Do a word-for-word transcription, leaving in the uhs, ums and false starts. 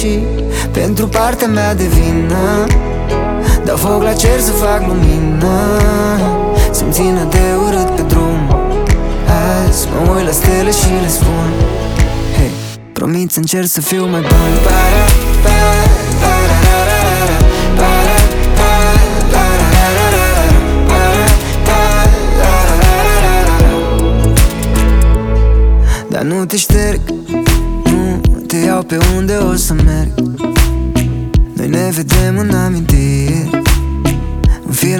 Și pentru partea mea de vină dau foc la cer să fac lumină, să-mi țină de urât pe drum. Azi mă uit la stele și le spun: hei, promit să încerc să fiu mai bun. Para, para, para, para, para, para, dar nu te șterg, nu te iau pe unde o să merg. Noi ne vedem în amintiri, în film